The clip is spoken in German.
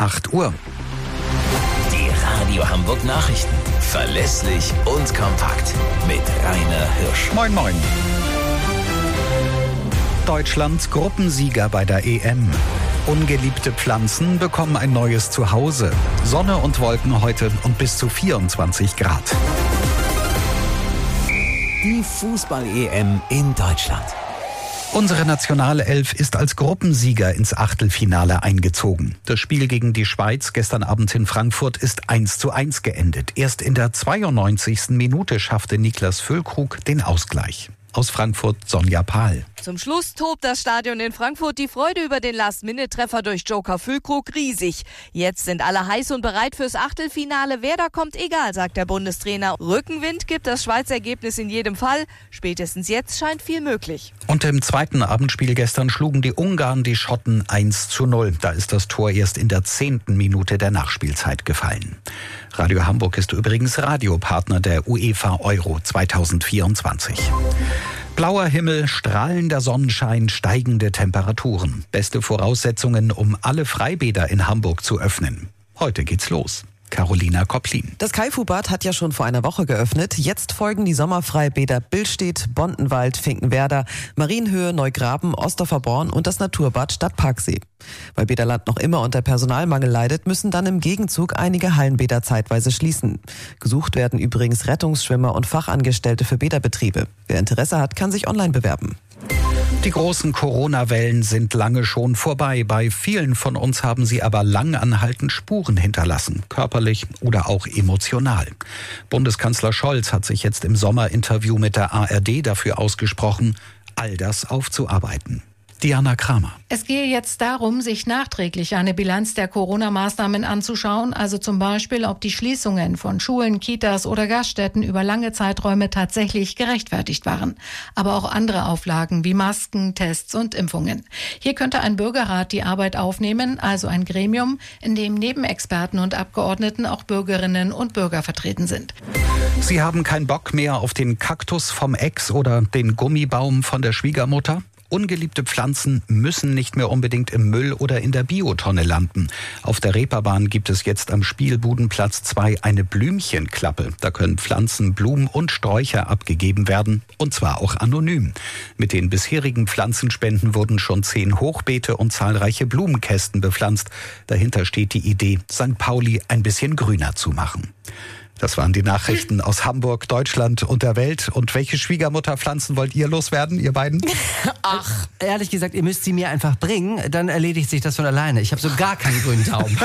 8 Uhr. Die Radio Hamburg Nachrichten. Verlässlich und kompakt. Mit Rainer Hirsch. Moin, moin. Deutschland Gruppensieger bei der EM. Ungeliebte Pflanzen bekommen ein neues Zuhause. Sonne und Wolken heute und bis zu 24 Grad. Die Fußball-EM in Deutschland. Unsere Nationalelf ist als Gruppensieger ins Achtelfinale eingezogen. Das Spiel gegen die Schweiz gestern Abend in Frankfurt ist 1:1 geendet. Erst in der 92. Minute schaffte Niklas Füllkrug den Ausgleich. Aus Frankfurt Sonja Pahl. Zum Schluss tobt das Stadion in Frankfurt. Die Freude über den Last-Minute-Treffer durch Joker Füllkrug riesig. Jetzt sind alle heiß und bereit fürs Achtelfinale. Wer da kommt, egal, sagt der Bundestrainer. Rückenwind gibt das Schweizer Ergebnis in jedem Fall. Spätestens jetzt scheint viel möglich. Und im zweiten Abendspiel gestern schlugen die Ungarn die Schotten 1:0. Da ist das Tor erst in der 10. Minute der Nachspielzeit gefallen. Radio Hamburg ist übrigens Radiopartner der UEFA Euro 2024. Blauer Himmel, strahlender Sonnenschein, steigende Temperaturen. Beste Voraussetzungen, um alle Freibäder in Hamburg zu öffnen. Heute geht's los. Carolina Kopplin. Das Kaifu-Bad hat ja schon vor einer Woche geöffnet. Jetzt folgen die Sommerfreibäder Billstedt, Bontenwald, Finkenwerder, Marienhöhe, Neugraben, Osterforborn und das Naturbad Stadtparksee. Weil Bäderland noch immer unter Personalmangel leidet, müssen dann im Gegenzug einige Hallenbäder zeitweise schließen. Gesucht werden übrigens Rettungsschwimmer und Fachangestellte für Bäderbetriebe. Wer Interesse hat, kann sich online bewerben. Die großen Corona-Wellen sind lange schon vorbei. Bei vielen von uns haben sie aber lang anhaltend Spuren hinterlassen, körperlich oder auch emotional. Bundeskanzler Scholz hat sich jetzt im Sommerinterview mit der ARD dafür ausgesprochen, all das aufzuarbeiten. Diana Kramer. Es gehe jetzt darum, sich nachträglich eine Bilanz der Corona-Maßnahmen anzuschauen, also zum Beispiel, ob die Schließungen von Schulen, Kitas oder Gaststätten über lange Zeiträume tatsächlich gerechtfertigt waren. Aber auch andere Auflagen wie Masken, Tests und Impfungen. Hier könnte ein Bürgerrat die Arbeit aufnehmen, also ein Gremium, in dem neben Experten und Abgeordneten auch Bürgerinnen und Bürger vertreten sind. Sie haben keinen Bock mehr auf den Kaktus vom Ex oder den Gummibaum von der Schwiegermutter? Ungeliebte Pflanzen müssen nicht mehr unbedingt im Müll oder in der Biotonne landen. Auf der Reeperbahn gibt es jetzt am Spielbudenplatz 2 eine Blümchenklappe. Da können Pflanzen, Blumen und Sträucher abgegeben werden, und zwar auch anonym. Mit den bisherigen Pflanzenspenden wurden schon 10 Hochbeete und zahlreiche Blumenkästen bepflanzt. Dahinter steht die Idee, St. Pauli ein bisschen grüner zu machen. Das waren die Nachrichten aus Hamburg, Deutschland und der Welt. Und welche Schwiegermutterpflanzen wollt ihr loswerden, ihr beiden? Ach, ehrlich gesagt, ihr müsst sie mir einfach bringen, dann erledigt sich das von alleine. Ich habe so gar keinen grünen Daumen.